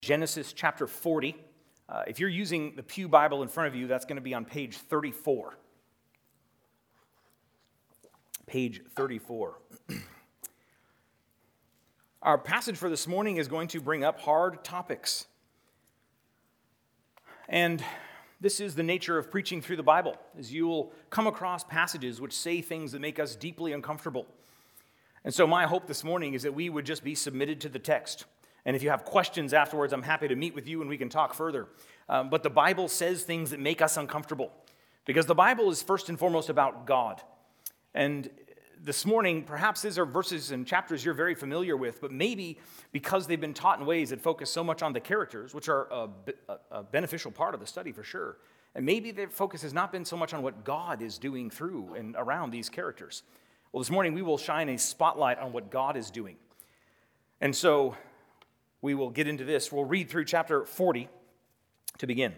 Genesis chapter 40. If you're using the Pew Bible in front of you, that's going to be on page 34. Page 34. Our passage for this morning is going to bring up hard topics. And this is the nature of preaching through the Bible, is you will come across passages which say things that make us deeply uncomfortable. And so my hope this morning is that we would just be submitted to the text. And if you have questions afterwards, I'm happy to meet with you and we can talk further. But the Bible says things that make us uncomfortable because the Bible is first and foremost about God. And this morning, perhaps these are verses and chapters you're very familiar with, but maybe because they've been taught in ways that focus so much on the characters, which are a beneficial part of the study for sure, and maybe their focus has not been so much on what God is doing through and around these characters. Well, this morning we will shine a spotlight on what God is doing. And so we will get into this. We'll read through chapter 40 to begin.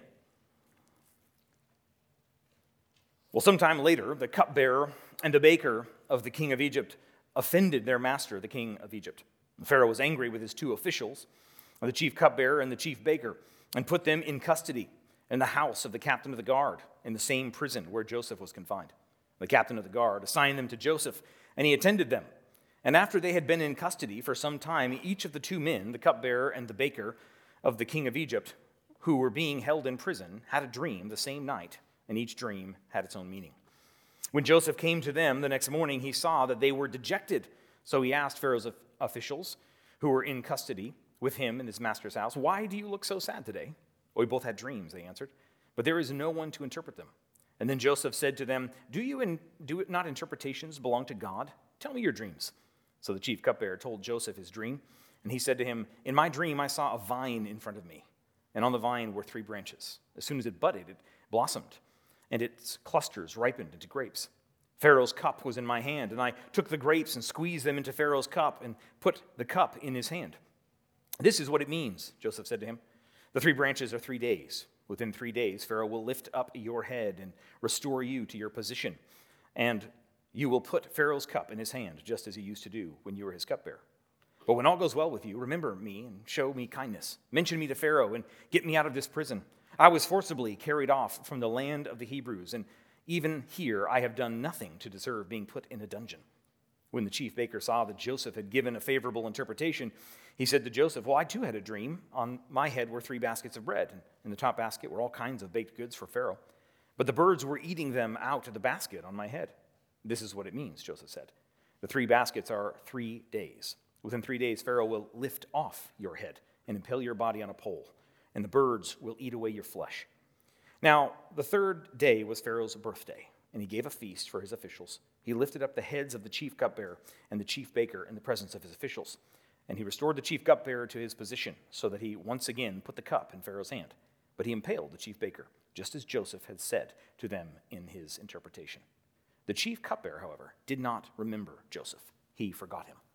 Well, sometime later, the cupbearer and the baker of the king of Egypt offended their master, the king of Egypt. Pharaoh was angry with his two officials, the chief cupbearer and the chief baker, and put them in custody in the house of the captain of the guard in the same prison where Joseph was confined. The captain of the guard assigned them to Joseph, and he attended them. And after they had been in custody for some time, each of the two men, the cupbearer and the baker of the king of Egypt, who were being held in prison, had a dream the same night, and each dream had its own meaning. When Joseph came to them the next morning, he saw that they were dejected. So he asked Pharaoh's officials, who were in custody with him in his master's house, "Why do you look so sad today?" "We both had dreams," they answered, "but there is no one to interpret them." And then Joseph said to them, Do not interpretations belong to God? Tell me your dreams." So the chief cupbearer told Joseph his dream, and he said to him, "In my dream I saw a vine in front of me, and on the vine were 3 branches. As soon as it budded, it blossomed, and its clusters ripened into grapes. Pharaoh's cup was in my hand, and I took the grapes and squeezed them into Pharaoh's cup and put the cup in his hand." "This is what it means," Joseph said to him. "The 3 branches are 3 days. Within 3 days, Pharaoh will lift up your head and restore you to your position, and you will put Pharaoh's cup in his hand, just as he used to do when you were his cupbearer. But when all goes well with you, remember me and show me kindness. Mention me to Pharaoh and get me out of this prison. I was forcibly carried off from the land of the Hebrews, and even here I have done nothing to deserve being put in a dungeon." When the chief baker saw that Joseph had given a favorable interpretation, he said to Joseph, "Well, I too had a dream. On my head were 3 baskets of bread, and in the top basket were all kinds of baked goods for Pharaoh. But the birds were eating them out of the basket on my head. This is what it means," Joseph said. "The 3 baskets are 3 days. Within 3 days, Pharaoh will lift off your head and impale your body on a pole, and the birds will eat away your flesh." Now, the 3rd day was Pharaoh's birthday, and he gave a feast for his officials. He lifted up the heads of the chief cupbearer and the chief baker in the presence of his officials, and he restored the chief cupbearer to his position so that he once again put the cup in Pharaoh's hand. But he impaled the chief baker, just as Joseph had said to them in his interpretation. The chief cupbearer, however, did not remember Joseph. He forgot him.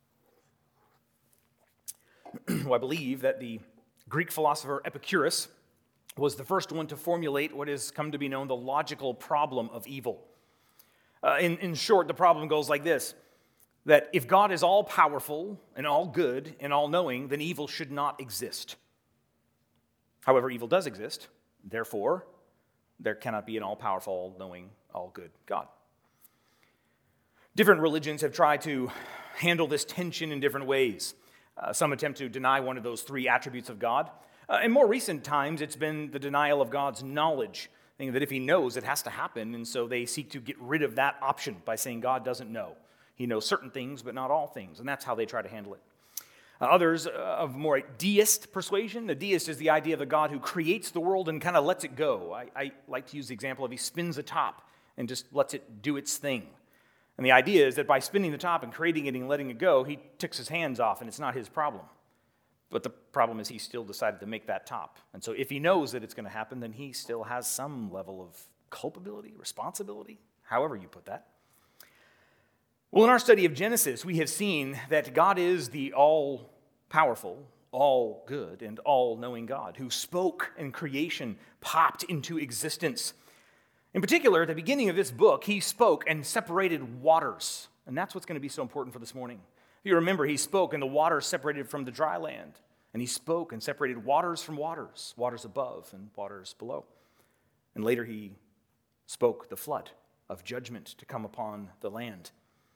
Well, I believe that the Greek philosopher Epicurus was the first one to formulate what has come to be known the logical problem of evil. In short, the problem goes like this, that if God is all-powerful and all-good and all-knowing, then evil should not exist. However, evil does exist. Therefore, there cannot be an all-powerful, all-knowing, all-good God. Different religions have tried to handle this tension in different ways. Some attempt to deny one of those 3 attributes of God. In more recent times, it's been the denial of God's knowledge, thinking that if he knows, it has to happen, and so they seek to get rid of that option by saying God doesn't know. He knows certain things, but not all things, and that's how they try to handle it. Others of more deist persuasion. The deist is the idea of a God who creates the world and kind of lets it go. I like to use the example of he spins a top and just lets it do its thing. And the idea is that by spinning the top and creating it and letting it go, he ticks his hands off and it's not his problem. But the problem is he still decided to make that top. And so if he knows that it's going to happen, then he still has some level of culpability, responsibility, however you put that. Well, in our study of Genesis, we have seen that God is the all-powerful, all-good, and all-knowing God who spoke and creation popped into existence. In particular, at the beginning of this book, he spoke and separated waters. And that's what's going to be so important for this morning. If you remember, he spoke and the water separated from the dry land. And he spoke and separated waters from waters, waters above and waters below. And later he spoke the flood of judgment to come upon the land.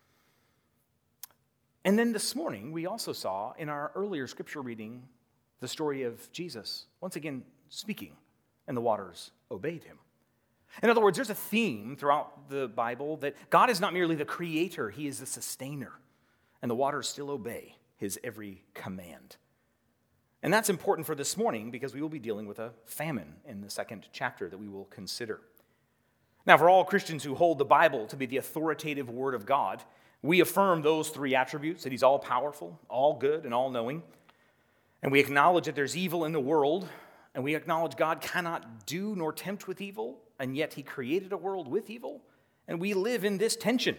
And then this morning, we also saw in our earlier scripture reading the story of Jesus, once again speaking, and the waters obeyed him. In other words, there's a theme throughout the Bible that God is not merely the creator, he is the sustainer, and the waters still obey his every command. And that's important for this morning because we will be dealing with a famine in the second chapter that we will consider. Now, for all Christians who hold the Bible to be the authoritative word of God, we affirm those three attributes, that he's all-powerful, all-good, and all-knowing. And we acknowledge that there's evil in the world, and we acknowledge God cannot do nor tempt with evil, and yet he created a world with evil, and we live in this tension,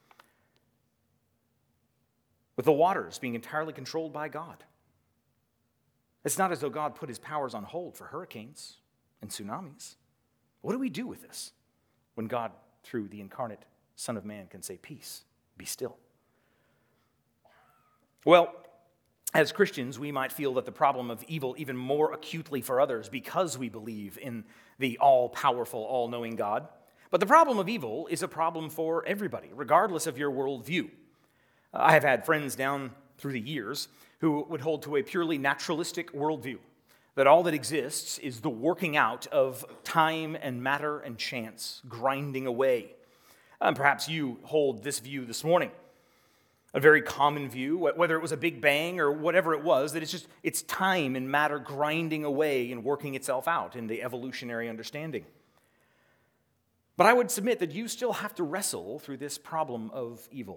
with the waters being entirely controlled by God. It's not as though God put his powers on hold for hurricanes and tsunamis. What do we do with this when God, through the incarnate Son of Man, can say, peace, be still? Well, as Christians, we might feel that the problem of evil even more acutely for others because we believe in the all-powerful, all-knowing God. But the problem of evil is a problem for everybody, regardless of your worldview. I have had friends down through the years who would hold to a purely naturalistic worldview, that all that exists is the working out of time and matter and chance, grinding away. Perhaps you hold this view this morning, a very common view, whether it was a Big Bang or whatever it was, that it's time and matter grinding away and working itself out in the evolutionary understanding. But I would submit that you still have to wrestle through this problem of evil,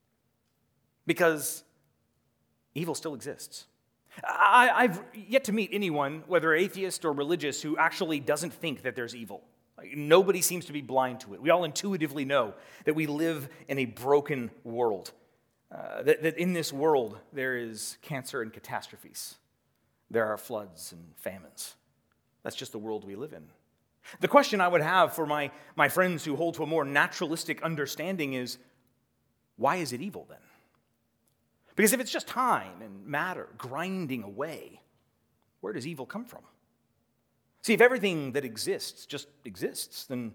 because evil still exists. I've yet to meet anyone, whether atheist or religious, who actually doesn't think that there's evil. Nobody seems to be blind to it. We all intuitively know that we live in a broken world, that in this world there is cancer and catastrophes. There are floods and famines. That's just the world we live in. The question I would have for my friends who hold to a more naturalistic understanding is, why is it evil then? Because if it's just time and matter grinding away, where does evil come from? See, if everything that exists just exists, then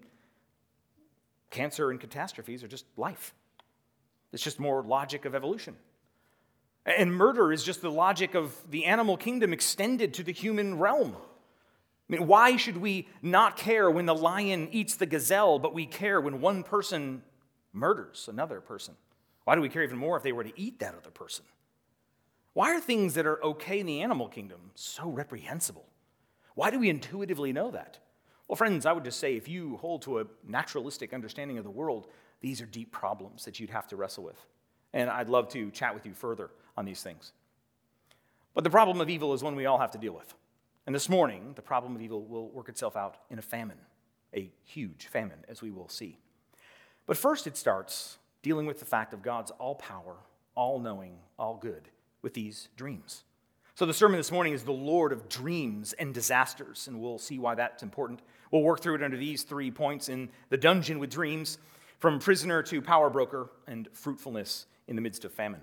cancer and catastrophes are just life. It's just more logic of evolution. And murder is just the logic of the animal kingdom extended to the human realm. I mean, why should we not care when the lion eats the gazelle, but we care when one person murders another person? Why do we care even more if they were to eat that other person? Why are things that are okay in the animal kingdom so reprehensible? Why do we intuitively know that? Well, friends, I would just say if you hold to a naturalistic understanding of the world, these are deep problems that you'd have to wrestle with. And I'd love to chat with you further on these things. But the problem of evil is one we all have to deal with. And this morning, the problem of evil will work itself out in a famine, a huge famine, as we will see. But first it starts dealing with the fact of God's all-power, all-knowing, all-good with these dreams. So the sermon this morning is the Lord of dreams and disasters, and we'll see why that's important. We'll work through it under these 3 points: in the dungeon with dreams, from prisoner to power broker, and fruitfulness in the midst of famine.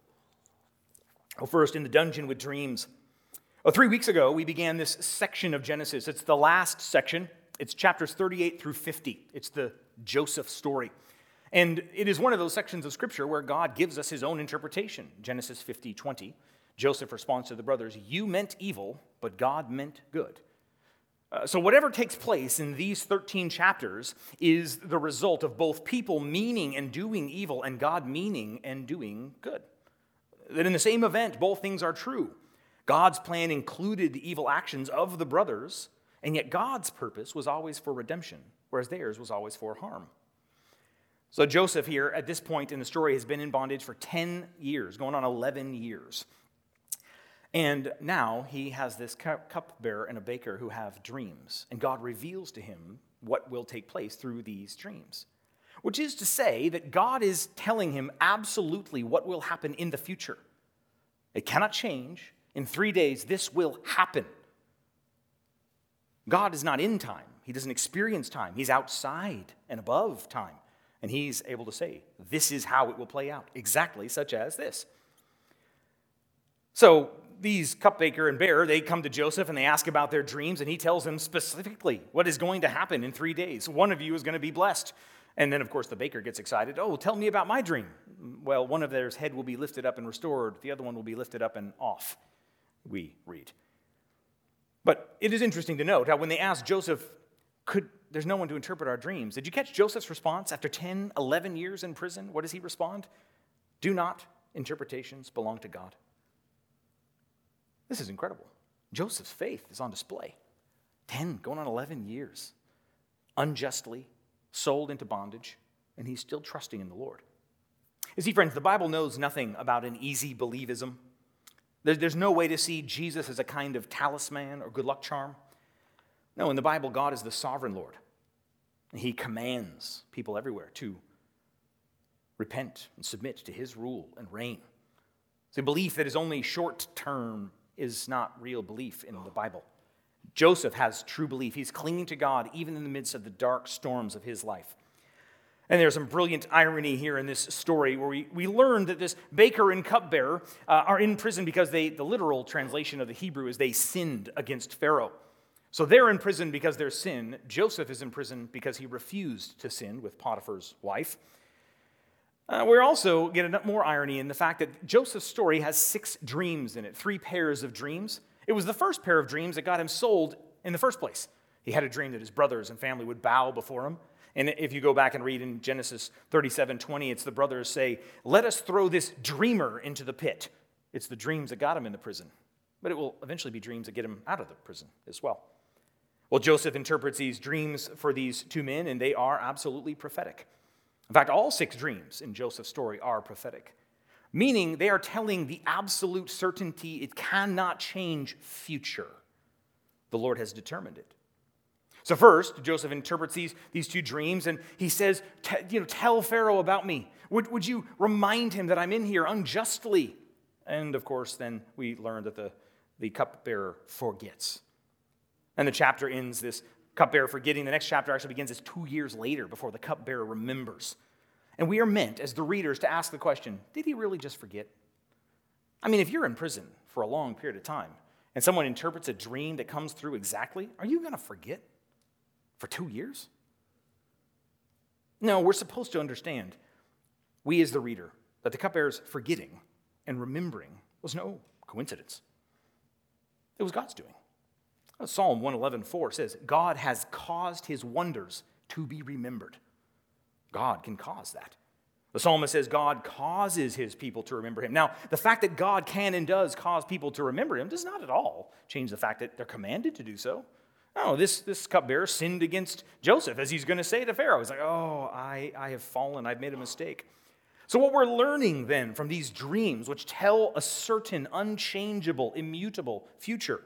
Well, first, in the dungeon with dreams. 3 weeks ago, we began this section of Genesis. It's the last section. It's chapters 38 through 50. It's the Joseph story. And it is one of those sections of Scripture where God gives us his own interpretation. Genesis 50:20, Joseph responds to the brothers, "You meant evil, but God meant good." So whatever takes place in these 13 chapters is the result of both people meaning and doing evil and God meaning and doing good. That in the same event, both things are true. God's plan included the evil actions of the brothers, and yet God's purpose was always for redemption, whereas theirs was always for harm. So Joseph here, at this point in the story, has been in bondage for 10 years, going on 11 years. And now he has this cupbearer and a baker who have dreams, and God reveals to him what will take place through these dreams, which is to say that God is telling him absolutely what will happen in the future. It cannot change. In 3 days, this will happen. God is not in time. He doesn't experience time. He's outside and above time. And he's able to say, this is how it will play out, exactly such as this. So these cupbearer and bearer, they come to Joseph and they ask about their dreams, and he tells them specifically what is going to happen in 3 days. One of you is going to be blessed. And then, of course, the baker gets excited. Oh, tell me about my dream. Well, one of theirs head will be lifted up and restored. The other one will be lifted up and off, we read. But it is interesting to note how when they asked Joseph, there's no one to interpret our dreams. Did you catch Joseph's response after 10, 11 years in prison? What does he respond? Do not interpretations belong to God? This is incredible. Joseph's faith is on display. 10, going on 11 years. Unjustly sold into bondage, and he's still trusting in the Lord. You see, friends, the Bible knows nothing about an easy believism. There's no way to see Jesus as a kind of talisman or good luck charm. No, in the Bible, God is the sovereign Lord. And he commands people everywhere to repent and submit to his rule and reign. So belief that is only short term is not real belief in the Bible. Joseph has true belief. He's clinging to God even in the midst of the dark storms of his life. And there's some brilliant irony here in this story where we learn that this baker and cupbearer are in prison because the literal translation of the Hebrew is they sinned against Pharaoh. So they're in prison because their sin. Joseph is in prison because he refused to sin with Potiphar's wife. We're also getting more irony in the fact that Joseph's story has 6 dreams in it, 3 pairs of dreams. It was the first pair of dreams that got him sold in the first place. He had a dream that his brothers and family would bow before him. And if you go back and read in Genesis 37:20, it's the brothers say, let us throw this dreamer into the pit. It's the dreams that got him in the prison. But it will eventually be dreams that get him out of the prison as well. Well, Joseph interprets these dreams for these 2 men, and they are absolutely prophetic. In fact, all 6 dreams in Joseph's story are prophetic, meaning they are telling the absolute certainty it cannot change future. The Lord has determined it. So first, Joseph interprets these 2 dreams, and he says, tell Pharaoh about me. Would you remind him that I'm in here unjustly? And of course, then we learn that the cupbearer forgets. And the chapter ends this cupbearer forgetting. The next chapter actually begins as 2 years later before the cupbearer remembers. And we are meant, as the readers, to ask the question, did he really just forget? I mean, if you're in prison for a long period of time and someone interprets a dream that comes through exactly, are you going to forget for 2 years? No, we're supposed to understand, we as the reader, that the cupbearer's forgetting and remembering was no coincidence. It was God's doing. Psalm 111:4 says, God has caused his wonders to be remembered. God can cause that. The psalmist says God causes his people to remember him. Now, the fact that God can and does cause people to remember him does not at all change the fact that they're commanded to do so. No, this cupbearer sinned against Joseph, as he's going to say to Pharaoh. He's like, I have fallen, I've made a mistake. So what we're learning then from these dreams, which tell a certain, unchangeable, immutable future,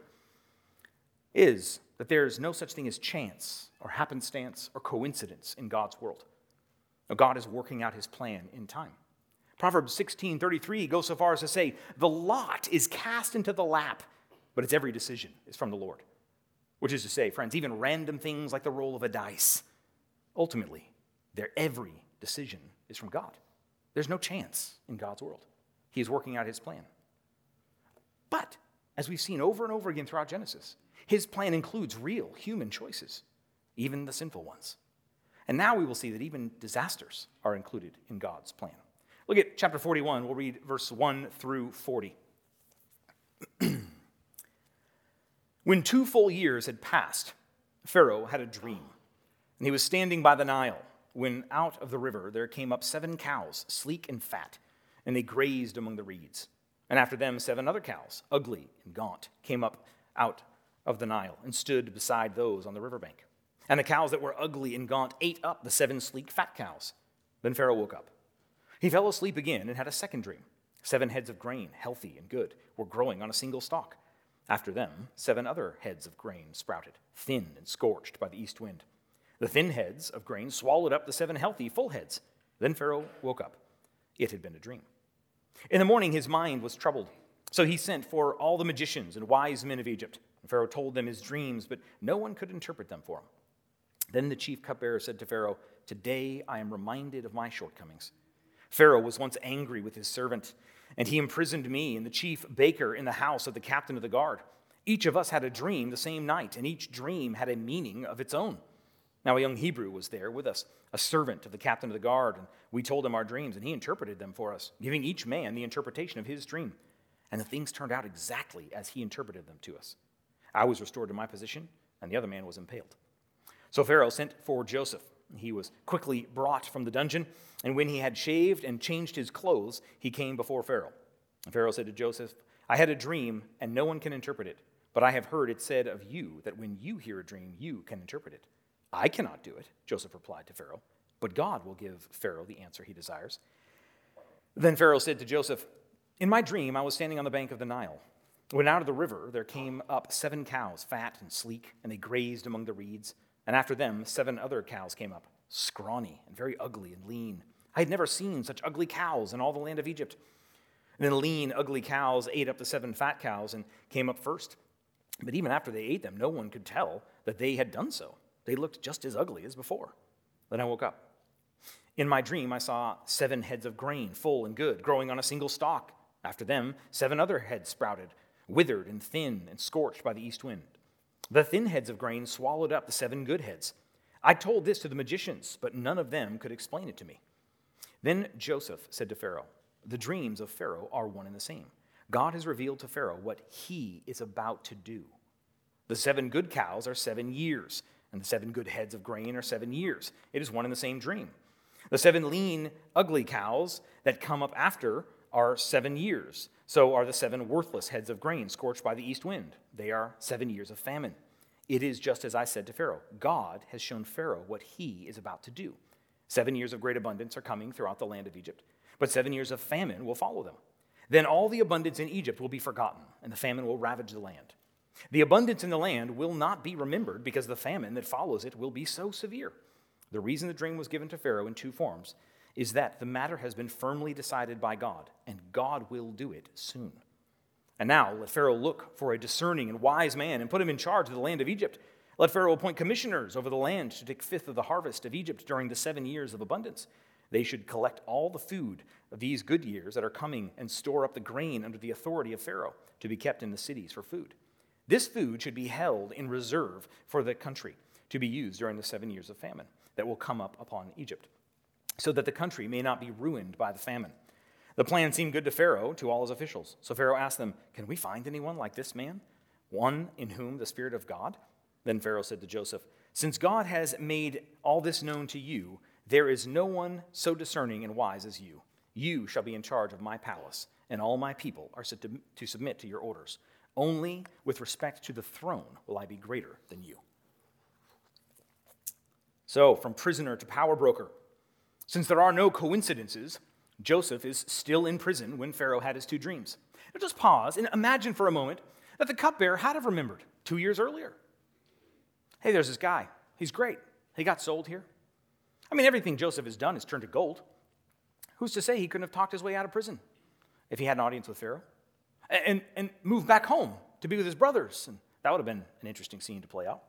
is that there is no such thing as chance or happenstance or coincidence in God's world. Now, God is working out his plan in time. Proverbs 16:33 goes so far as to say, the lot is cast into the lap, but its every decision is from the Lord. Which is to say, friends, even random things like the roll of a dice, ultimately, their every decision is from God. There's no chance in God's world. He is working out his plan. But, as we've seen over and over again throughout Genesis, his plan includes real human choices, even the sinful ones. And now we will see that even disasters are included in God's plan. Look at chapter 41. We'll read verse 1 through 40. When 2 full years had passed, Pharaoh had a dream, and he was standing by the Nile when out of the river there came up 7 cows, sleek and fat, and they grazed among the reeds. And after them 7 other cows, ugly and gaunt, came up out of the Nile and stood beside those on the riverbank. And the cows that were ugly and gaunt ate up the 7 sleek fat cows. Then Pharaoh woke up. He fell asleep again and had a second dream. 7 heads of grain, healthy and good, were growing on a single stalk. After them, 7 other heads of grain sprouted, thin and scorched by the east wind. The thin heads of grain swallowed up the 7 healthy, full heads. Then Pharaoh woke up. It had been a dream. In the morning, his mind was troubled. So he sent for all the magicians and wise men of Egypt. And Pharaoh told them his dreams, but no one could interpret them for him. Then the chief cupbearer said to Pharaoh, today I am reminded of my shortcomings. Pharaoh was once angry with his servant, and he imprisoned me and the chief baker in the house of the captain of the guard. Each of us had a dream the same night, and each dream had a meaning of its own. Now a young Hebrew was there with us, a servant of the captain of the guard, and we told him our dreams, and he interpreted them for us, giving each man the interpretation of his dream. And the things turned out exactly as he interpreted them to us. I was restored to my position, and the other man was impaled. So Pharaoh sent for Joseph. He was quickly brought from the dungeon, and when he had shaved and changed his clothes, he came before Pharaoh. And Pharaoh said to Joseph, I had a dream, and no one can interpret it, but I have heard it said of you that when you hear a dream, you can interpret it. I cannot do it, Joseph replied to Pharaoh, but God will give Pharaoh the answer he desires. Then Pharaoh said to Joseph, in my dream, I was standing on the bank of the Nile. When out of the river there came up 7 cows, fat and sleek, and they grazed among the reeds. And after them, 7 other cows came up, scrawny and very ugly and lean. I had never seen such ugly cows in all the land of Egypt. And then lean, ugly cows ate up the 7 fat cows and came up first. But even after they ate them, no one could tell that they had done so. They looked just as ugly as before. Then I woke up. In my dream, I saw 7 heads of grain, full and good, growing on a single stalk. After them, 7 other heads sprouted, withered and thin and scorched by the east wind. The thin heads of grain swallowed up the 7 good heads. I told this to the magicians, but none of them could explain it to me. Then Joseph said to Pharaoh, the dreams of Pharaoh are one and the same. God has revealed to Pharaoh what he is about to do. The 7 good cows are 7 years, and the 7 good heads of grain are 7 years. It is one and the same dream. The 7 lean, ugly cows that come up after are 7 years. So are the 7 worthless heads of grain scorched by the east wind. They are 7 years of famine. It is just as I said to Pharaoh. God has shown Pharaoh what he is about to do. 7 years of great abundance are coming throughout the land of Egypt, but 7 years of famine will follow them. Then all the abundance in Egypt will be forgotten, and the famine will ravage the land. The abundance in the land will not be remembered because the famine that follows it will be so severe. The reason the dream was given to Pharaoh in 2 forms is that the matter has been firmly decided by God, and God will do it soon. And now let Pharaoh look for a discerning and wise man and put him in charge of the land of Egypt. Let Pharaoh appoint commissioners over the land to take 1/5 of the harvest of Egypt during the 7 years of abundance. They should collect all the food of these good years that are coming and store up the grain under the authority of Pharaoh to be kept in the cities for food. This food should be held in reserve for the country to be used during the 7 years of famine that will come up upon Egypt, so that the country may not be ruined by the famine. The plan seemed good to Pharaoh, to all his officials. So Pharaoh asked them, can we find anyone like this man, one in whom the Spirit of God? Then Pharaoh said to Joseph, since God has made all this known to you, there is no one so discerning and wise as you. You shall be in charge of my palace, and all my people are to submit to your orders. Only with respect to the throne will I be greater than you. So, from prisoner to power broker, since there are no coincidences, Joseph is still in prison when Pharaoh had his 2 dreams. Now just pause and imagine for a moment that the cupbearer had have remembered 2 years earlier. Hey, there's this guy. He's great. He got sold here. I mean, everything Joseph has done is turned to gold. Who's to say he couldn't have talked his way out of prison if he had an audience with Pharaoh and moved back home to be with his brothers? And that would have been an interesting scene to play out.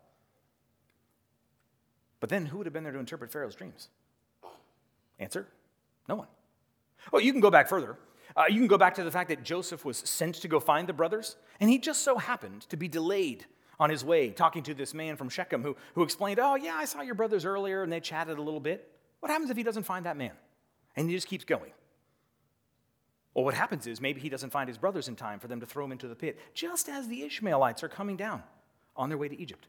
But then who would have been there to interpret Pharaoh's dreams? Answer, no one. Well, you can go back further. You can go back to the fact that Joseph was sent to go find the brothers, and he just so happened to be delayed on his way, talking to this man from Shechem who explained, oh, yeah, I saw your brothers earlier, and they chatted a little bit. What happens if he doesn't find that man? And he just keeps going. Well, what happens is maybe he doesn't find his brothers in time for them to throw him into the pit, just as the Ishmaelites are coming down on their way to Egypt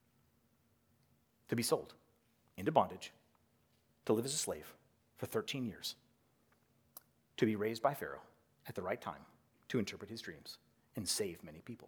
to be sold into bondage, to live as a slave for 13 years, to be raised by Pharaoh at the right time to interpret his dreams and save many people.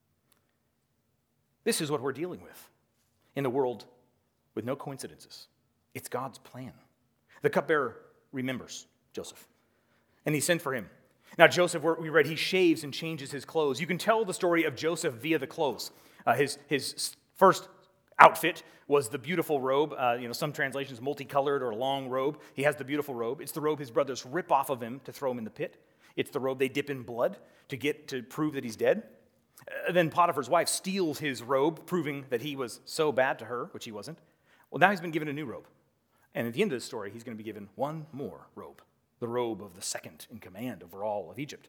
This is what we're dealing with in the world with no coincidences. It's God's plan. The cupbearer remembers Joseph, and he sent for him. Now, Joseph, we read, he shaves and changes his clothes. You can tell the story of Joseph via the clothes. His first outfit was the beautiful robe. Some translations, multicolored or long robe. He has the beautiful robe. It's the robe his brothers rip off of him to throw him in the pit. It's the robe they dip in blood to prove that he's dead. Then Potiphar's wife steals his robe, proving that he was so bad to her, which he wasn't. Well, now he's been given a new robe. And at the end of the story, he's going to be given one more robe, the robe of the second in command over all of Egypt.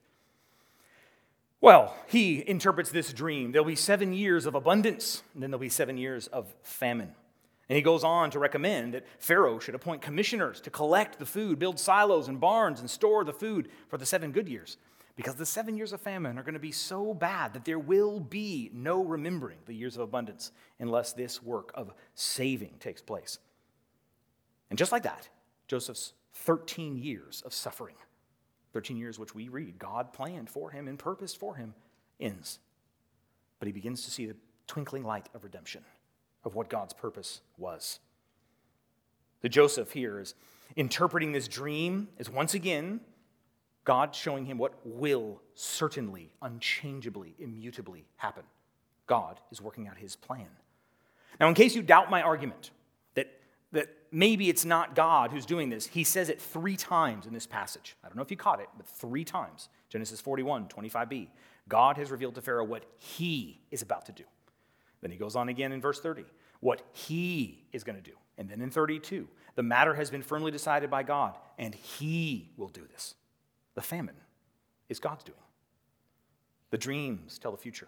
Well, he interprets this dream. There'll be 7 years of abundance, and then there'll be 7 years of famine. And he goes on to recommend that Pharaoh should appoint commissioners to collect the food, build silos and barns, and store the food for the 7 good years. Because the 7 years of famine are going to be so bad that there will be no remembering the years of abundance unless this work of saving takes place. And just like that, Joseph's 13 years of suffering, 13 years which we read God planned for him and purposed for him, ends. But he begins to see the twinkling light of redemption, of what God's purpose was. The Joseph here is interpreting this dream as once again God showing him what will certainly, unchangeably, immutably happen. God is working out his plan. Now, in case you doubt my argument that maybe it's not God who's doing this, he says it 3 times in this passage. I don't know if you caught it, but 3 times. Genesis 41, 25b. God has revealed to Pharaoh what he is about to do. Then he goes on again in verse 30, what he is going to do. And then in 32, the matter has been firmly decided by God, and he will do this. The famine is God's doing. The dreams tell the future.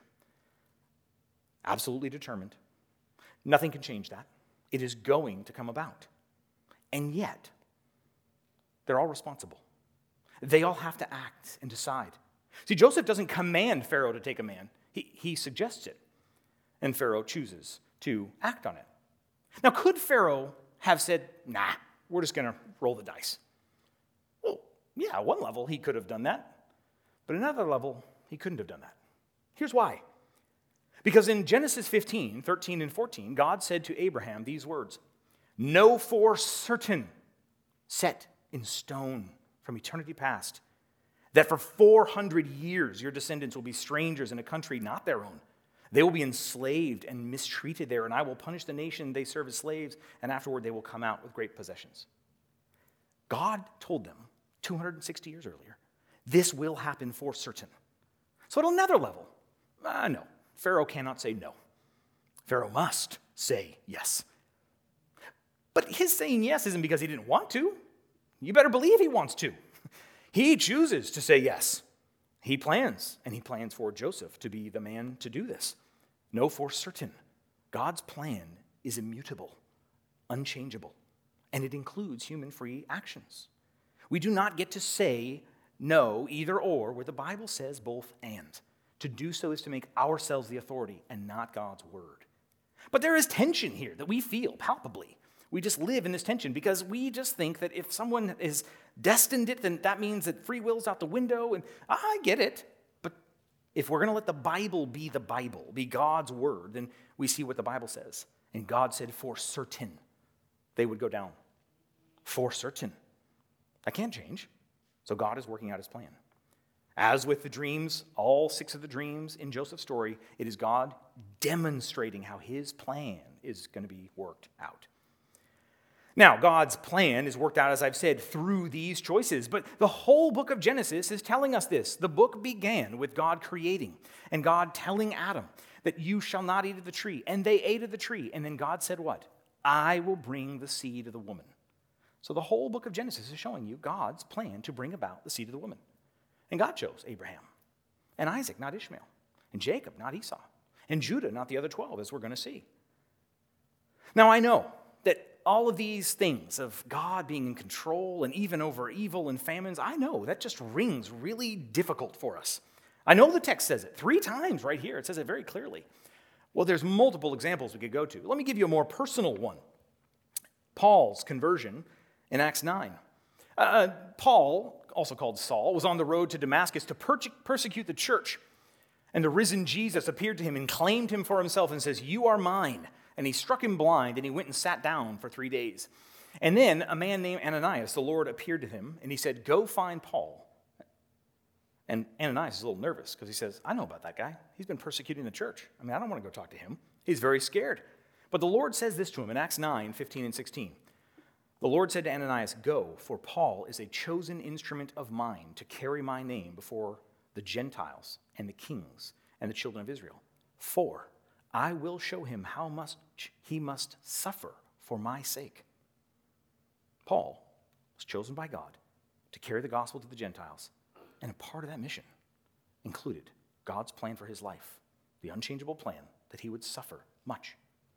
Absolutely determined. Nothing can change that. It is going to come about. And yet, they're all responsible. They all have to act and decide. See, Joseph doesn't command Pharaoh to take a man. He suggests it. And Pharaoh chooses to act on it. Now, could Pharaoh have said, nah, we're just going to roll the dice? Well, yeah, at one level he could have done that. But another level, he couldn't have done that. Here's why. Because in Genesis 15, 13 and 14, God said to Abraham these words, know for certain, set in stone from eternity past, that for 400 years your descendants will be strangers in a country not their own. They will be enslaved and mistreated there, and I will punish the nation they serve as slaves, and afterward they will come out with great possessions. God told them 260 years earlier, this will happen for certain. So at another level, no, Pharaoh cannot say no. Pharaoh must say yes. But his saying yes isn't because he didn't want to. You better believe he wants to. He chooses to say yes. He plans, and he plans for Joseph to be the man to do this. Know for certain, God's plan is immutable, unchangeable, and it includes human free actions. We do not get to say no, either or, where the Bible says both and. To do so is to make ourselves the authority and not God's word. But there is tension here that we feel palpably. We just live in this tension because we just think that if someone is destined it, then that means that free will's out the window, and I get it. But if we're going to let the Bible, be God's word, then we see what the Bible says. And God said for certain they would go down. For certain. That can't change. So God is working out his plan. As with the dreams, all 6 of the dreams in Joseph's story, it is God demonstrating how his plan is going to be worked out. Now, God's plan is worked out, as I've said, through these choices. But the whole book of Genesis is telling us this. The book began with God creating and God telling Adam that you shall not eat of the tree. And they ate of the tree. And then God said what? I will bring the seed of the woman. So the whole book of Genesis is showing you God's plan to bring about the seed of the woman. And God chose Abraham, and Isaac, not Ishmael, and Jacob, not Esau, and Judah, not the other 12, as we're going to see. Now, I know that all of these things of God being in control and even over evil and famines, I know that just rings really difficult for us. I know the text says it 3 times right here. It says it very clearly. Well, there's multiple examples we could go to. Let me give you a more personal one. Paul's conversion in Acts 9. Paul, also called Saul, was on the road to Damascus to persecute the church. And the risen Jesus appeared to him and claimed him for himself and says, you are mine. And he struck him blind, and he went and sat down for 3 days. And then a man named Ananias, the Lord appeared to him, and he said, go find Paul. And Ananias is a little nervous because he says, I know about that guy. He's been persecuting the church. I don't want to go talk to him. He's very scared. But the Lord says this to him in Acts 9, 15 and 16. The Lord said to Ananias, go, for Paul is a chosen instrument of mine to carry my name before the Gentiles and the kings and the children of Israel. For I will show him how much he must suffer for my sake. Paul was chosen by God to carry the gospel to the Gentiles. And a part of that mission included God's plan for his life, the unchangeable plan that he would suffer much.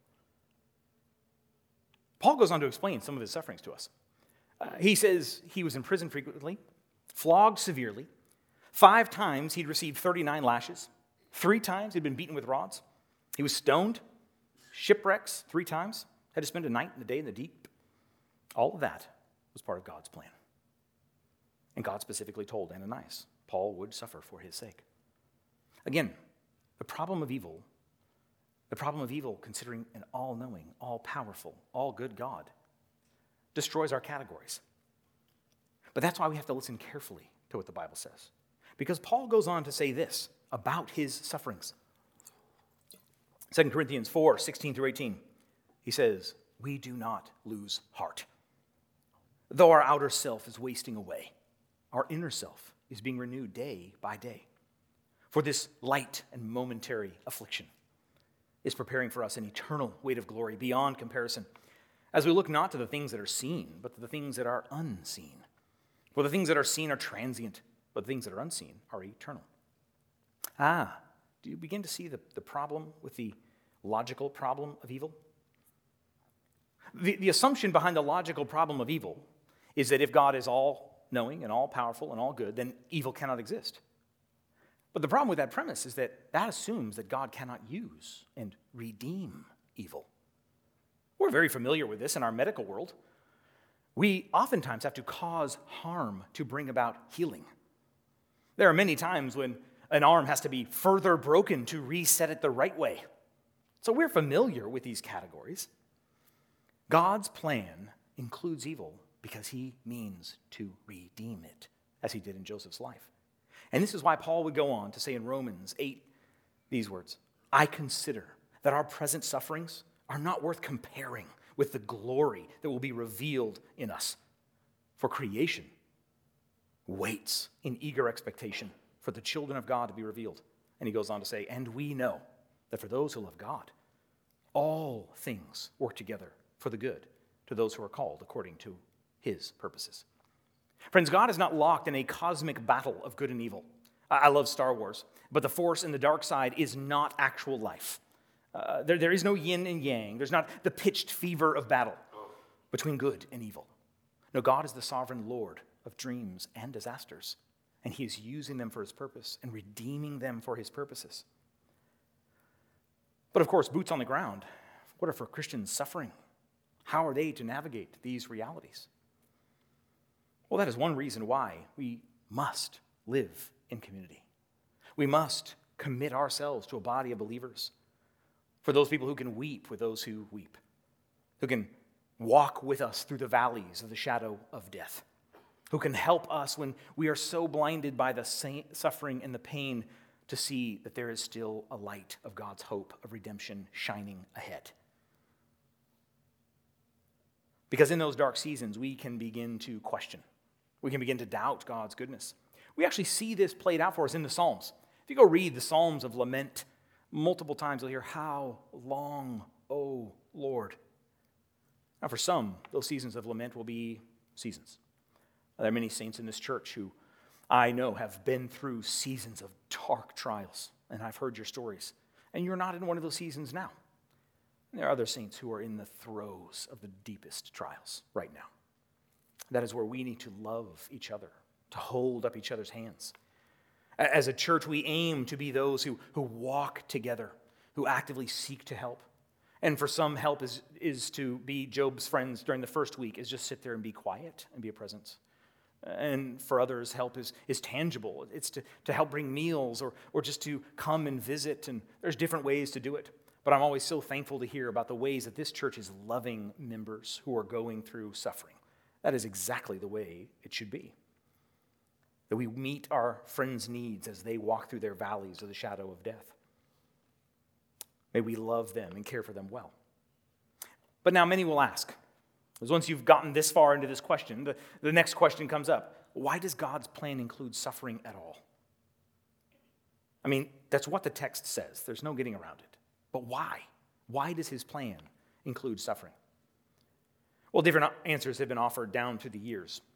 Paul goes on to explain some of his sufferings to us. He says he was in prison frequently, flogged severely. 5 times he'd received 39 lashes. 3 times he'd been beaten with rods. He was stoned, shipwrecks 3 times, had to spend a night and a day in the deep. All of that was part of God's plan. And God specifically told Ananias Paul would suffer for his sake. Again, the problem of evil, considering an all-knowing, all-powerful, all-good God, destroys our categories. But that's why we have to listen carefully to what the Bible says. Because Paul goes on to say this about his sufferings. 2 Corinthians 4, 16 through 18, he says, "We do not lose heart. Though our outer self is wasting away, our inner self is being renewed day by day. For this light and momentary affliction is preparing for us an eternal weight of glory beyond comparison, as we look not to the things that are seen, but to the things that are unseen. For the things that are seen are transient, but the things that are unseen are eternal." Do you begin to see the problem with the logical problem of evil? The assumption behind the logical problem of evil is that if God is all-knowing and all-powerful and all-good, then evil cannot exist. But the problem with that premise is that assumes that God cannot use and redeem evil. We're very familiar with this in our medical world. We oftentimes have to cause harm to bring about healing. There are many times when an arm has to be further broken to reset it the right way. So we're familiar with these categories. God's plan includes evil because he means to redeem it, as he did in Joseph's life. And this is why Paul would go on to say in Romans 8 these words, "I consider that our present sufferings are not worth comparing with the glory that will be revealed in us. For creation waits in eager expectation for the children of God to be revealed." And he goes on to say, "And we know that for those who love God, all things work together for the good to those who are called according to his purposes." Friends, God is not locked in a cosmic battle of good and evil. I love Star Wars, but the Force and the dark side is not actual life. There is no yin and yang. There's not the pitched fever of battle between good and evil. No, God is the sovereign Lord of dreams and disasters, and he is using them for his purpose and redeeming them for his purposes. But of course, boots on the ground, what are for Christians suffering? How are they to navigate these realities? Well, that is one reason why we must live in community. We must commit ourselves to a body of believers, for those people who can weep with those who weep, who can walk with us through the valleys of the shadow of death, who can help us when we are so blinded by the suffering and the pain to see that there is still a light of God's hope of redemption shining ahead. Because in those dark seasons, we can begin to question. We can begin to doubt God's goodness. We actually see this played out for us in the Psalms. If you go read the Psalms of lament, multiple times you'll hear, "How long, O Lord?" Now for some, those seasons of lament will be seasons. There are many saints in this church who I know have been through seasons of dark trials, and I've heard your stories. And you're not in one of those seasons now. There are other saints who are in the throes of the deepest trials right now. That is where we need to love each other, to hold up each other's hands. As a church, we aim to be those who walk together, who actively seek to help. And for some, help is to be Job's friends during the first week, is just sit there and be quiet and be a presence. And for others, help is tangible. It's to help bring meals or just to come and visit. And there's different ways to do it. But I'm always so thankful to hear about the ways that this church is loving members who are going through suffering. That is exactly the way it should be. That we meet our friends' needs as they walk through their valleys of the shadow of death. May we love them and care for them well. But now many will ask, because once you've gotten this far into this question, the next question comes up. Why does God's plan include suffering at all? I mean, that's what the text says. There's no getting around it. But why? Why does his plan include suffering? Well, different answers have been offered down through the years.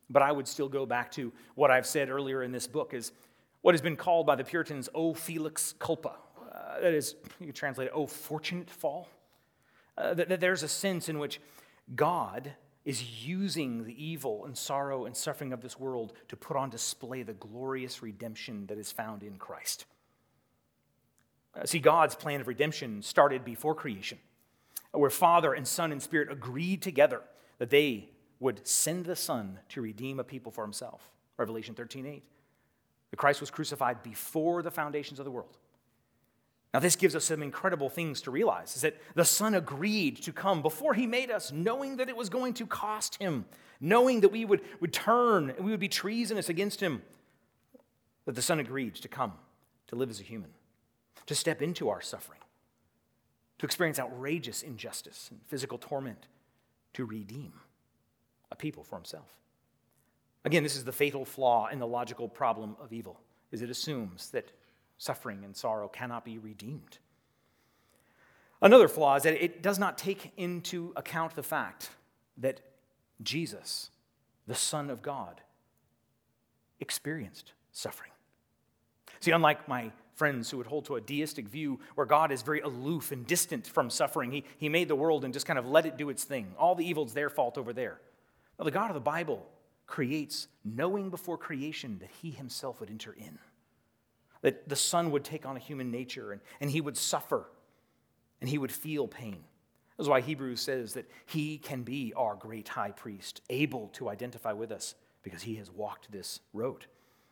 But I would still go back to what I've said earlier in this book is what has been called by the Puritans, O felix culpa. That is, you can translate it, O fortunate fall. That there's a sense in which God is using the evil and sorrow and suffering of this world to put on display the glorious redemption that is found in Christ. See, God's plan of redemption started before creation, where Father and Son and Spirit agreed together that they would send the Son to redeem a people for himself. Revelation 13:8. The Christ was crucified before the foundations of the world. Now, this gives us some incredible things to realize, is that the Son agreed to come before he made us, knowing that it was going to cost him, knowing that we would turn and we would be treasonous against him, that the Son agreed to come, to live as a human, to step into our suffering, to experience outrageous injustice and physical torment, to redeem a people for himself. Again, this is the fatal flaw in the logical problem of evil, is it assumes that suffering and sorrow cannot be redeemed. Another flaw is that it does not take into account the fact that Jesus, the Son of God, experienced suffering. See, unlike my friends who would hold to a deistic view where God is very aloof and distant from suffering, he made the world and just kind of let it do its thing. All the evil's their fault over there. Now, the God of the Bible creates knowing before creation that he himself would enter in. That the Son would take on a human nature and he would suffer and he would feel pain. That's why Hebrews says that he can be our great high priest, able to identify with us because he has walked this road.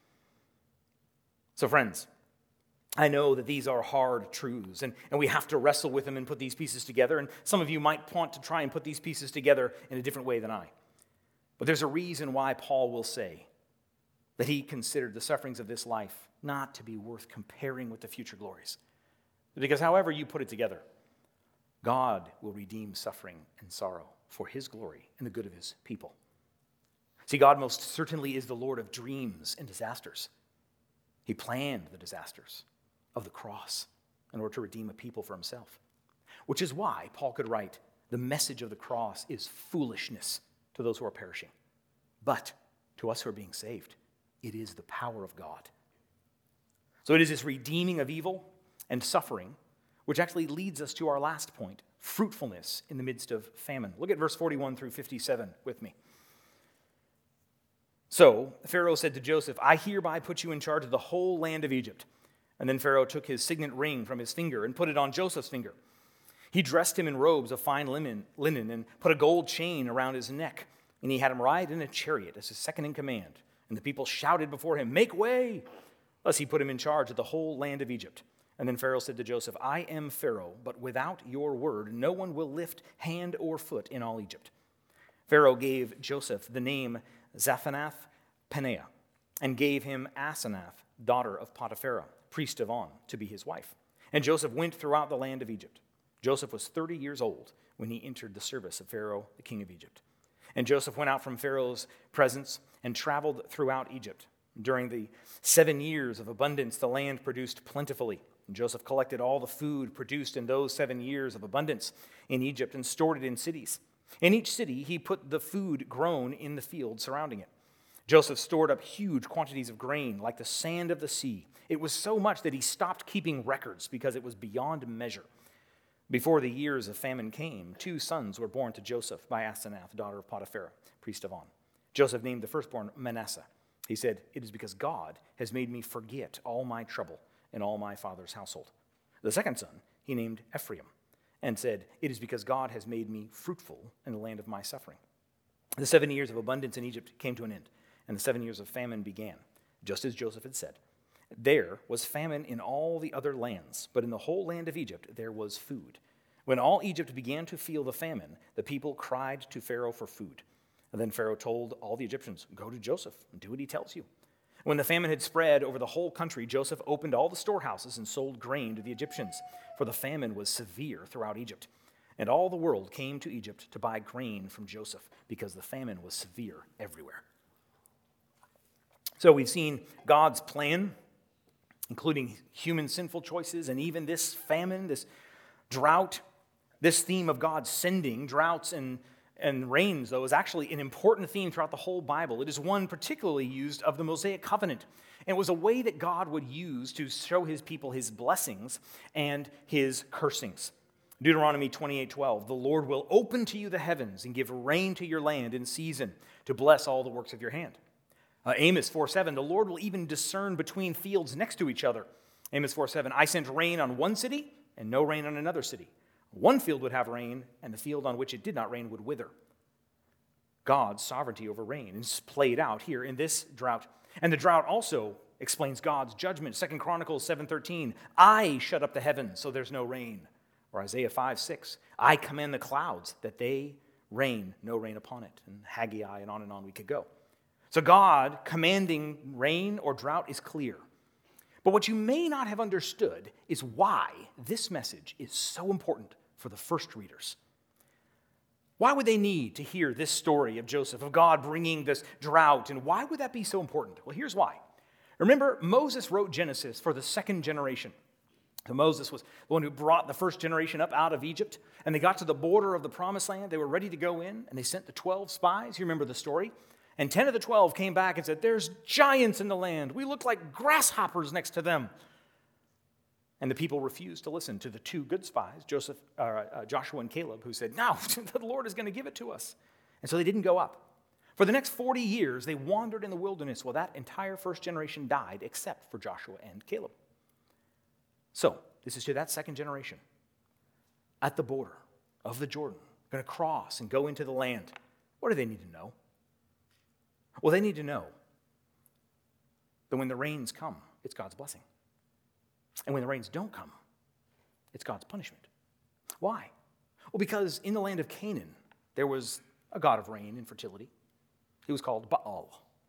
So friends, I know that these are hard truths and we have to wrestle with them and put these pieces together. And some of you might want to try and put these pieces together in a different way than I. But there's a reason why Paul will say that he considered the sufferings of this life not to be worth comparing with the future glories. Because however you put it together, God will redeem suffering and sorrow for his glory and the good of his people. See, God most certainly is the Lord of dreams and disasters. He planned the disasters of the cross in order to redeem a people for himself. Which is why Paul could write, the message of the cross is foolishness to those who are perishing. But to us who are being saved, it is the power of God. So it is this redeeming of evil and suffering which actually leads us to our last point, fruitfulness in the midst of famine. Look at verse 41 through 57 with me. So Pharaoh said to Joseph, I hereby put you in charge of the whole land of Egypt. And then Pharaoh took his signet ring from his finger and put it on Joseph's finger. He dressed him in robes of fine linen and put a gold chain around his neck. And he had him ride in a chariot as his second in command. And the people shouted before him, make way! Thus he put him in charge of the whole land of Egypt. And then Pharaoh said to Joseph, I am Pharaoh, but without your word, no one will lift hand or foot in all Egypt. Pharaoh gave Joseph the name Zaphanath-Paneah, and gave him Asenath, daughter of Potiphera, priest of On, to be his wife. And Joseph went throughout the land of Egypt. Joseph was 30 years old when he entered the service of Pharaoh, the king of Egypt. And Joseph went out from Pharaoh's presence and traveled throughout Egypt. During the 7 years of abundance, the land produced plentifully. And Joseph collected all the food produced in those 7 years of abundance in Egypt and stored it in cities. In each city, he put the food grown in the field surrounding it. Joseph stored up huge quantities of grain, like the sand of the sea. It was so much that he stopped keeping records because it was beyond measure. Before the years of famine came, 2 sons were born to Joseph by Asenath, daughter of Potiphera, priest of On. Joseph named the firstborn Manasseh. He said, it is because God has made me forget all my trouble in all my father's household. The second son he named Ephraim and said, it is because God has made me fruitful in the land of my suffering. The 7 years of abundance in Egypt came to an end, and the 7 years of famine began, just as Joseph had said. There was famine in all the other lands, but in the whole land of Egypt there was food. When all Egypt began to feel the famine, the people cried to Pharaoh for food. And then Pharaoh told all the Egyptians, go to Joseph and do what he tells you. When the famine had spread over the whole country, Joseph opened all the storehouses and sold grain to the Egyptians, for the famine was severe throughout Egypt. And all the world came to Egypt to buy grain from Joseph, because the famine was severe everywhere. So we've seen God's plan, including human sinful choices, and even this famine, this drought, this theme of God sending droughts and and rains, though, is actually an important theme throughout the whole Bible. It is one particularly used of the Mosaic covenant. And it was a way that God would use to show his people his blessings and his cursings. Deuteronomy 28:12, the Lord will open to you the heavens and give rain to your land in season to bless all the works of your hand. Amos 4:7, the Lord will even discern between fields next to each other. Amos 4:7, I sent rain on one city and no rain on another city. One field would have rain, and the field on which it did not rain would wither. God's sovereignty over rain is played out here in this drought. And the drought also explains God's judgment. 2 Chronicles 7:13, I shut up the heavens so there's no rain. Or Isaiah 5:6, I command the clouds that they rain, no rain upon it. And Haggai, and on we could go. So God commanding rain or drought is clear. But what you may not have understood is why this message is so important for the first readers. Why would they need to hear this story of Joseph, of God bringing this drought, and why would that be so important? Well, here's why. Remember, Moses wrote Genesis for the second generation. So Moses was the one who brought the first generation up out of Egypt, and they got to the border of the promised land. They were ready to go in, and they sent the 12 spies. You remember the story? And 10 of the 12 came back and said, there's giants in the land. We look like grasshoppers next to them. And the people refused to listen to the two good spies, Joshua and Caleb, who said, no, the Lord is going to give it to us. And so they didn't go up. For the next 40 years, they wandered in the wilderness. Well, that entire first generation died except for Joshua and Caleb. So, this is to that second generation at the border of the Jordan, going to cross and go into the land. What do they need to know? Well, they need to know that when the rains come, it's God's blessing. And when the rains don't come, it's God's punishment. Why? Well, because in the land of Canaan, there was a god of rain and fertility. He was called Baal.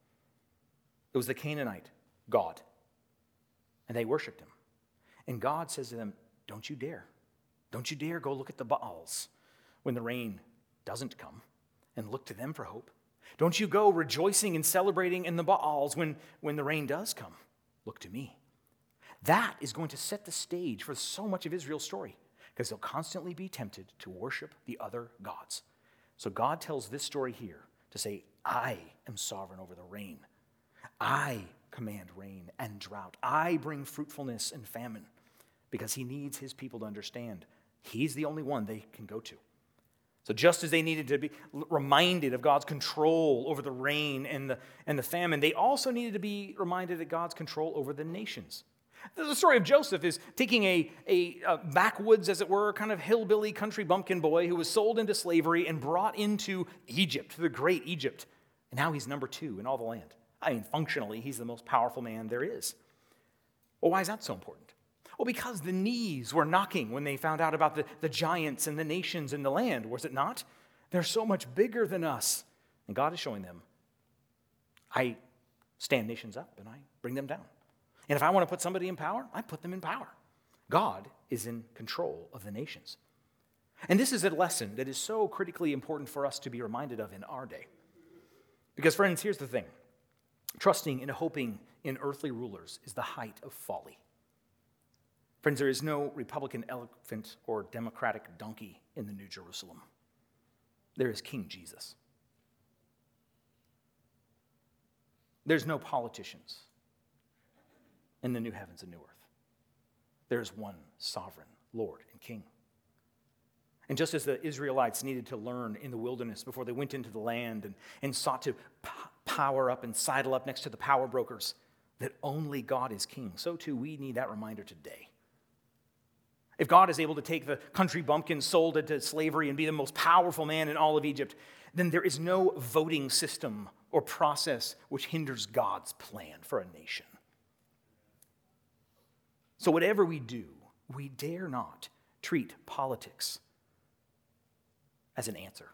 It was the Canaanite god. And they worshiped him. And God says to them, don't you dare. Don't you dare go look at the Baals when the rain doesn't come and look to them for hope. Don't you go rejoicing and celebrating in the Baals when the rain does come. Look to me. That is going to set the stage for so much of Israel's story because they'll constantly be tempted to worship the other gods. So God tells this story here to say, I am sovereign over the rain. I command rain and drought. I bring fruitfulness and famine because he needs his people to understand he's the only one they can go to. So just as they needed to be reminded of God's control over the rain and the famine, they also needed to be reminded of God's control over the nations. The story of Joseph is taking a backwoods, as it were, kind of hillbilly country bumpkin boy who was sold into slavery and brought into Egypt, the great Egypt. And now he's number 2 in all the land. I mean, functionally, he's the most powerful man there is. Well, why is that so important? Well, because the knees were knocking when they found out about the giants and the nations in the land, was it not? They're so much bigger than us. And God is showing them, I stand nations up and I bring them down. And if I want to put somebody in power, I put them in power. God is in control of the nations. And this is a lesson that is so critically important for us to be reminded of in our day. Because, friends, here's the thing. Trusting and hoping in earthly rulers is the height of folly. Friends, there is no Republican elephant or Democratic donkey in the New Jerusalem. There is King Jesus. There's no politicians in the new heavens and new earth. There is one sovereign Lord and King. And just as the Israelites needed to learn in the wilderness before they went into the land and sought to power up and sidle up next to the power brokers, that only God is king, so too we need that reminder today. If God is able to take the country bumpkin sold into slavery and be the most powerful man in all of Egypt, then there is no voting system or process which hinders God's plan for a nation. So whatever we do, we dare not treat politics as an answer.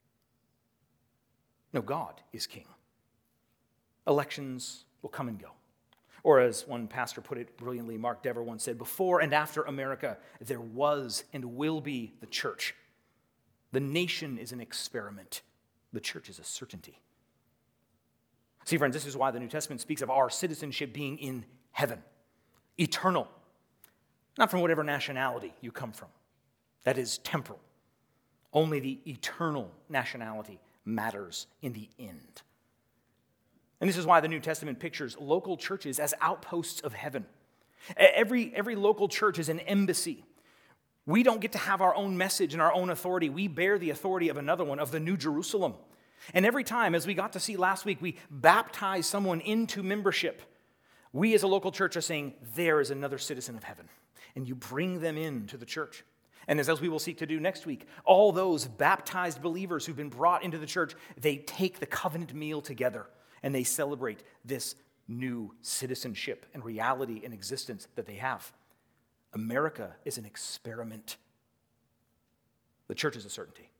No, God is king. Elections will come and go. Or as one pastor put it brilliantly, Mark Dever once said, before and after America, there was and will be the church. The nation is an experiment. The church is a certainty. See, friends, this is why the New Testament speaks of our citizenship being in heaven, eternal, not from whatever nationality you come from. That is temporal. Only the eternal nationality matters in the end. And this is why the New Testament pictures local churches as outposts of heaven. Every local church is an embassy. We don't get to have our own message and our own authority. We bear the authority of another one, of the New Jerusalem. And every time, as we got to see last week, we baptize someone into membership. We as a local church are saying, there is another citizen of heaven. And you bring them into the church. And as we will seek to do next week, all those baptized believers who've been brought into the church, they take the covenant meal together and they celebrate this new citizenship and reality and existence that they have. America is an experiment. The church is a certainty.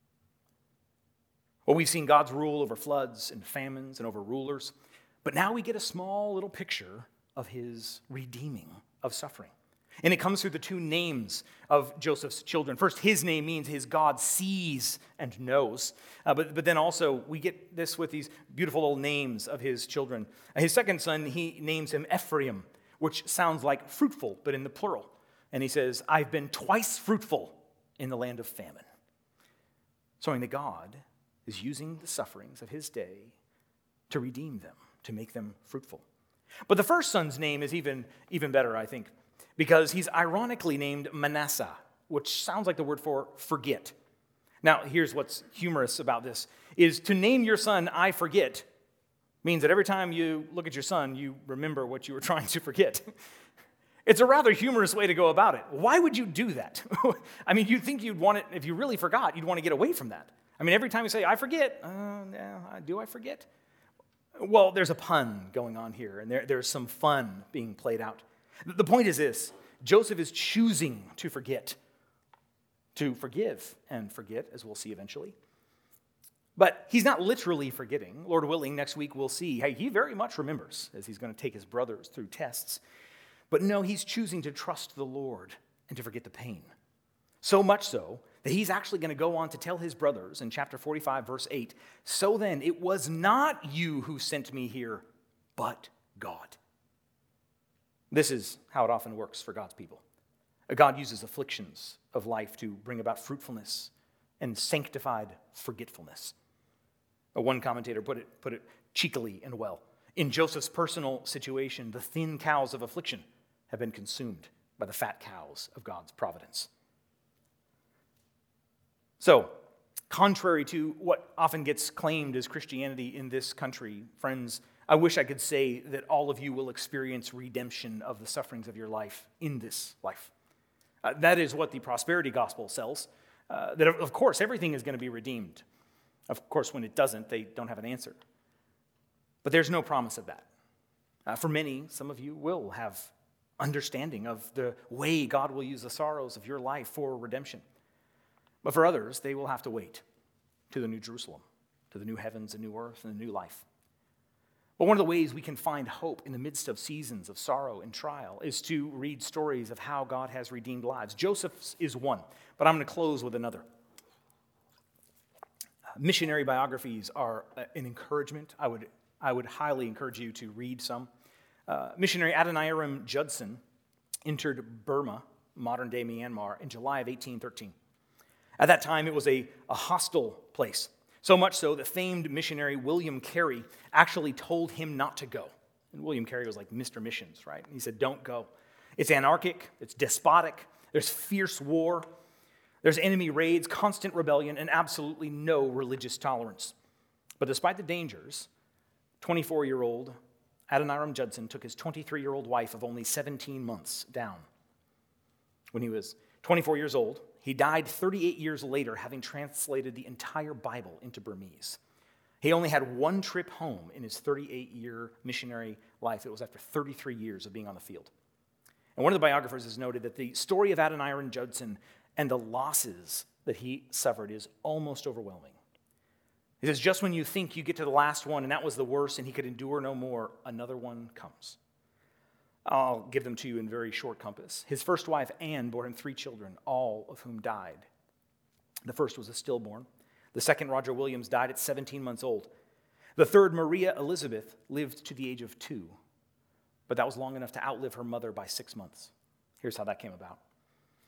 Well, we've seen God's rule over floods and famines and over rulers, but now we get a small little picture of his redeeming of suffering. And it comes through the two names of Joseph's children. First, his name means his God sees and knows. But then also, we get this with these beautiful little names of his children. His second son, he names him Ephraim, which sounds like fruitful, but in the plural. And he says, I've been twice fruitful in the land of famine. Showing that God is using the sufferings of his day to redeem them, to make them fruitful. But the first son's name is even better, I think, because he's ironically named Manasseh, which sounds like the word for forget. Now, here's what's humorous about this, is to name your son I forget means that every time you look at your son, you remember what you were trying to forget. It's a rather humorous way to go about it. Why would you do that? I mean, you'd think you'd want it, if you really forgot, you'd want to get away from that. I mean, every time you say, I forget, do I forget? Well, there's a pun going on here, and there's some fun being played out. The point is this: Joseph is choosing to forget, to forgive and forget, as we'll see eventually. But he's not literally forgetting. Lord willing, next week we'll see. Hey, he very much remembers as he's going to take his brothers through tests. But no, he's choosing to trust the Lord and to forget the pain. So much so that he's actually going to go on to tell his brothers in chapter 45, verse 8, so then it was not you who sent me here, but God. This is how it often works for God's people. God uses afflictions of life to bring about fruitfulness and sanctified forgetfulness. One commentator put it cheekily and well. In Joseph's personal situation, the thin cows of affliction have been consumed by the fat cows of God's providence. So, contrary to what often gets claimed as Christianity in this country, friends, I wish I could say that all of you will experience redemption of the sufferings of your life in this life. That is what the prosperity gospel sells. That, of course, everything is going to be redeemed. Of course, when it doesn't, they don't have an answer. But there's no promise of that. For many, some of you will have understanding of the way God will use the sorrows of your life for redemption. But for others, they will have to wait to the New Jerusalem, to the new heavens and new earth and the new life. But one of the ways we can find hope in the midst of seasons of sorrow and trial is to read stories of how God has redeemed lives. Joseph's is one, but I'm going to close with another. Missionary biographies are an encouragement. I would highly encourage you to read some. Missionary Adoniram Judson entered Burma, modern-day Myanmar, in July of 1813. At that time, it was a hostile place. So much so that famed missionary William Carey actually told him not to go. And William Carey was like Mr. Missions, right? He said, don't go. It's anarchic, it's despotic, there's fierce war, there's enemy raids, constant rebellion, and absolutely no religious tolerance. But despite the dangers, 24-year-old Adoniram Judson took his 23-year-old wife of only 17 months down. When he was 24 years old, he died 38 years later, having translated the entire Bible into Burmese. He only had one trip home in his 38-year missionary life. It was after 33 years of being on the field. And one of the biographers has noted that the story of Adoniram Judson and the losses that he suffered is almost overwhelming. He says, just when you think you get to the last one, and that was the worst, and he could endure no more, another one comes. I'll give them to you in very short compass. His first wife, Anne, bore him 3 children, all of whom died. The first was a stillborn. The second, Roger Williams, died at 17 months old. The third, Maria Elizabeth, lived to the age of 2, but that was long enough to outlive her mother by 6 months. Here's how that came about.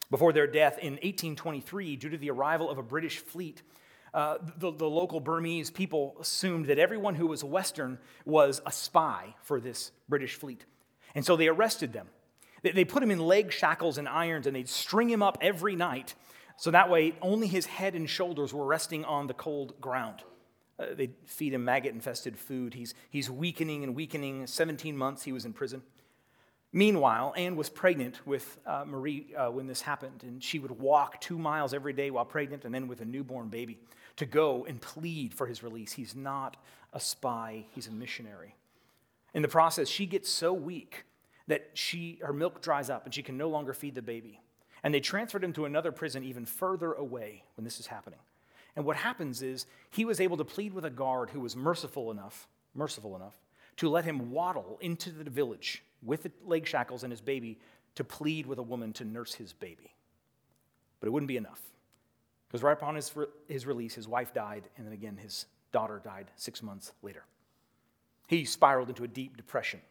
Before their death in 1823, due to the arrival of a British fleet, the local Burmese people assumed that everyone who was Western was a spy for this British fleet. And so they arrested them. They put him in leg shackles and irons, and they'd string him up every night. So that way, only his head and shoulders were resting on the cold ground. They'd feed him maggot-infested food. He's weakening and weakening. 17 months he was in prison. Meanwhile, Anne was pregnant with Marie when this happened, and she would walk 2 miles every day while pregnant and then with a newborn baby to go and plead for his release. He's not a spy, he's a missionary. In the process, she gets so weak that her milk dries up and she can no longer feed the baby. And they transferred him to another prison even further away when this is happening. And what happens is he was able to plead with a guard who was merciful enough to let him waddle into the village with the leg shackles and his baby to plead with a woman to nurse his baby. But it wouldn't be enough. Because right upon his release, his wife died, and then again his daughter died 6 months later. He spiraled into a deep depression.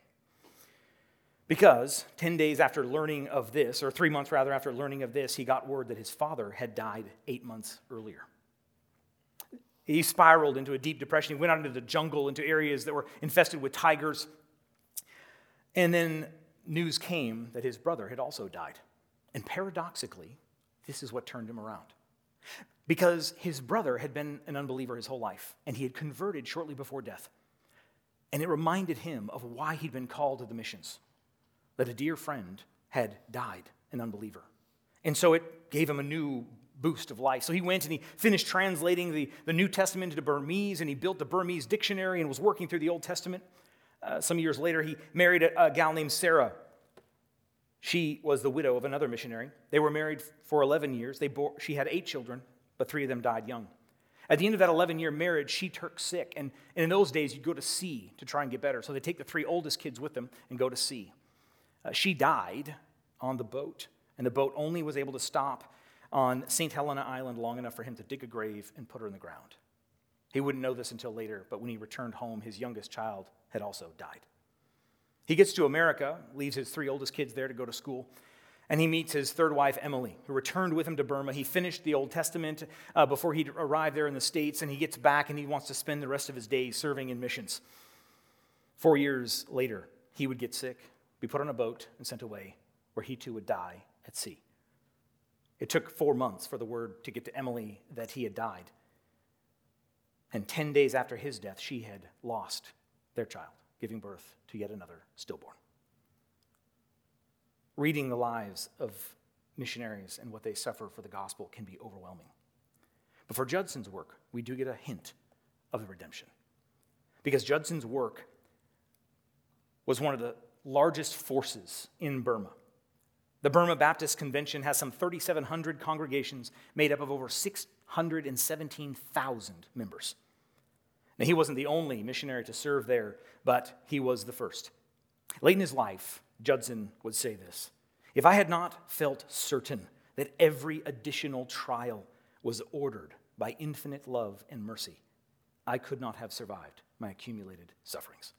Because 10 days after learning of this, or 3 months rather after learning of this, he got word that his father had died 8 months earlier. He spiraled into a deep depression. He went out into the jungle, into areas that were infested with tigers. And then news came that his brother had also died. And paradoxically, this is what turned him around. Because his brother had been an unbeliever his whole life, and he had converted shortly before death. And it reminded him of why he'd been called to the missions, that a dear friend had died, an unbeliever. And so it gave him a new boost of life. So he went and he finished translating the New Testament into Burmese, and he built the Burmese dictionary and was working through the Old Testament. Some years later, he married a gal named Sarah. She was the widow of another missionary. They were married for 11 years. She had 8 children, but 3 of them died young. At the end of that 11-year marriage, she took sick. And in those days, you'd go to sea to try and get better. So they take the 3 oldest kids with them and go to sea. She died on the boat, and the boat only was able to stop on St. Helena Island long enough for him to dig a grave and put her in the ground. He wouldn't know this until later, but when he returned home, his youngest child had also died. He gets to America, leaves his 3 oldest kids there to go to school, and he meets his 3rd wife, Emily, who returned with him to Burma. He finished the Old Testament before he arrived there in the States, and he gets back and he wants to spend the rest of his days serving in missions. 4 years later, he would get sick, be put on a boat, and sent away, where he too would die at sea. It took 4 months for the word to get to Emily that he had died. And 10 days after his death, she had lost their child, giving birth to yet another stillborn. Reading the lives of missionaries and what they suffer for the gospel can be overwhelming. But for Judson's work, we do get a hint of the redemption. Because Judson's work was one of the largest forces in Burma. The Burma Baptist Convention has some 3,700 congregations made up of over 617,000 members. Now, he wasn't the only missionary to serve there, but he was the first. Late in his life, Judson would say this: "If I had not felt certain that every additional trial was ordered by infinite love and mercy, I could not have survived my accumulated sufferings."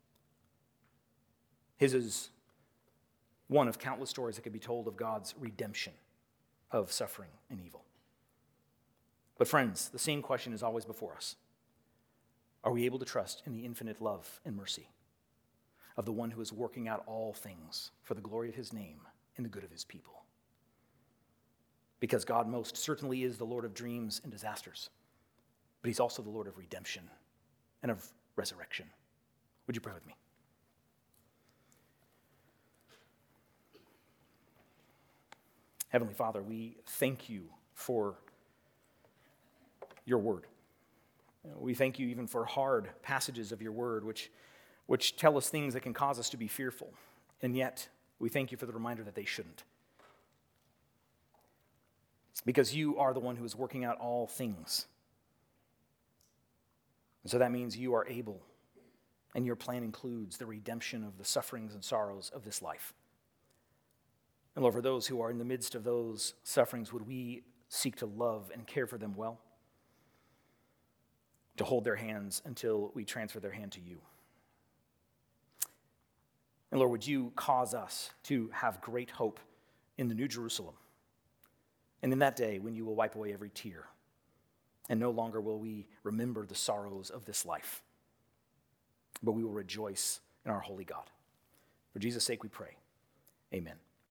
His is one of countless stories that could be told of God's redemption of suffering and evil. But friends, the same question is always before us. Are we able to trust in the infinite love and mercy of the one who is working out all things for the glory of his name and the good of his people? Because God most certainly is the Lord of dreams and disasters, but he's also the Lord of redemption and of resurrection. Would you pray with me? Heavenly Father, we thank you for your word. We thank you even for hard passages of your word, which tell us things that can cause us to be fearful. And yet, we thank you for the reminder that they shouldn't. Because you are the one who is working out all things. And so that means you are able, and your plan includes the redemption of the sufferings and sorrows of this life. And Lord, for those who are in the midst of those sufferings, would we seek to love and care for them well? To hold their hands until we transfer their hand to you. And Lord, would you cause us to have great hope in the New Jerusalem, and in that day when you will wipe away every tear, and no longer will we remember the sorrows of this life, but we will rejoice in our holy God. For Jesus' sake we pray. Amen.